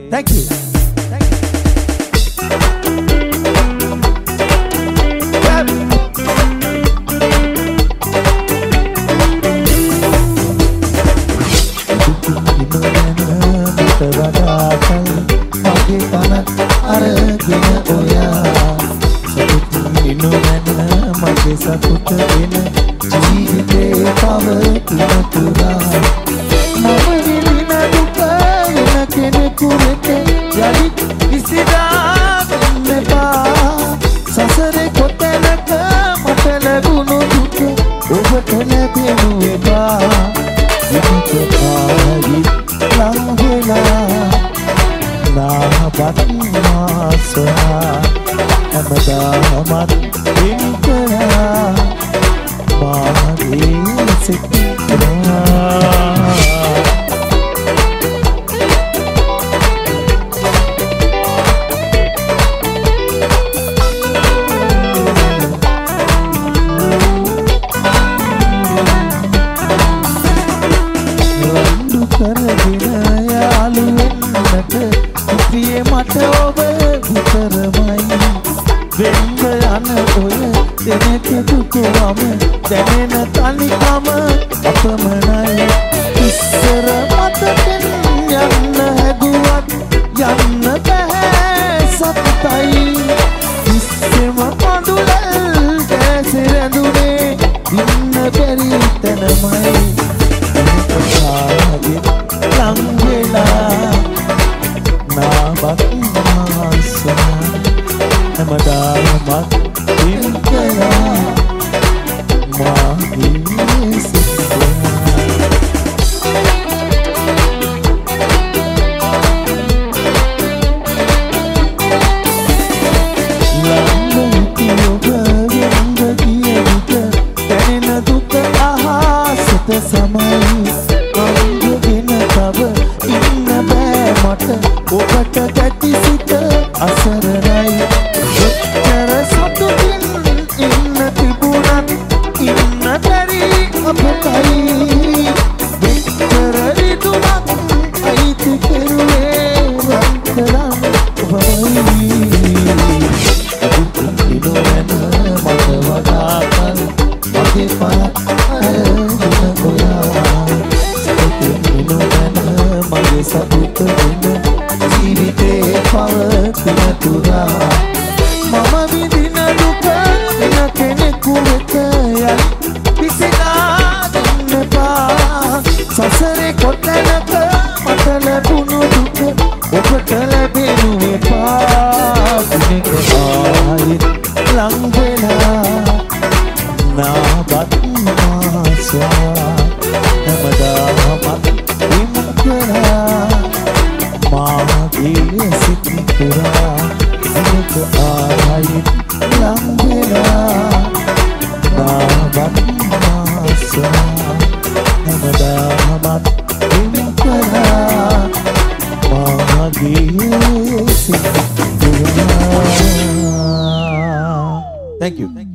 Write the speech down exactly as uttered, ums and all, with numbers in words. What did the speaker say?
Thank you. Thank you. සතුට වෙන ජීවිතේ පවතින තුරා මම විඳින දුක වෙන කෙනෙකු වෙත යලිත් විසිරා ගන්න එපා සසරේ කොතැනක මට ලැබුණු දුක ඔබට ලැබෙනු එපා විමුක්ත කායි ලං වෙලා නාබත් මාසහා හැමදාමත් ඉන්කරා මාගේ සිතනා රණ්ඩු කරගෙන යාළු වෙන්නට ඉතියේ මට ඔබ විතරමයි වෙන්න යන ඔය දෙනෙක දුකවම දැනෙන තනිකම අපමණයි ඉස්සර මතකෙන් යන්න හැදුවත් යන්න බැහැ සතුටයි ඉස්සෙම පඳුලල් දැසිරැඳුනේ ඉන්න බැරි තැනමයි ලං වෙලා නාබත් මාසා හැමදාමත් ඉන්කරා මාගේ සිතනා ලංගති ඔබ වෙන්ද කිය විට දැනෙන දුක අහසට සමයි අංගගෙන තව ඉන්න බෑ මට ඔබට ගැටි සිත අසරණයි ඔච්චර සතුටින් ඉන්න තිබුණත් ඉන්න බැරි අපතයි විතර රිදුමක් අයිති කෙරුවේ වන්තරම් වයි අදුකිනෝ වෙන මට වඩා කල් මගේ පහත් අරගෙන ඔයා සතුටිනෝ වෙන මගේ සතුට වෙන ජීවිතේ පවතින තුරා මම විඳින දුක වෙන කෙනෙකු වෙත යයි විසිරා ගන්න එපා සසරේ කොතැනක මට ලැබුණු දුක ඔබට ලැබෙනු එපා කෙනෙක් ආයෙත් ලං වෙලා නාබත් මාසා හැමදාමත් විමුක්තරා මාගේ සිත පුරා එනක ආයෙත් ලං වෙලා නාබත් මාසා හැමදාමත් විමුක්තරා මාගේ සිත පුරා. Thank you.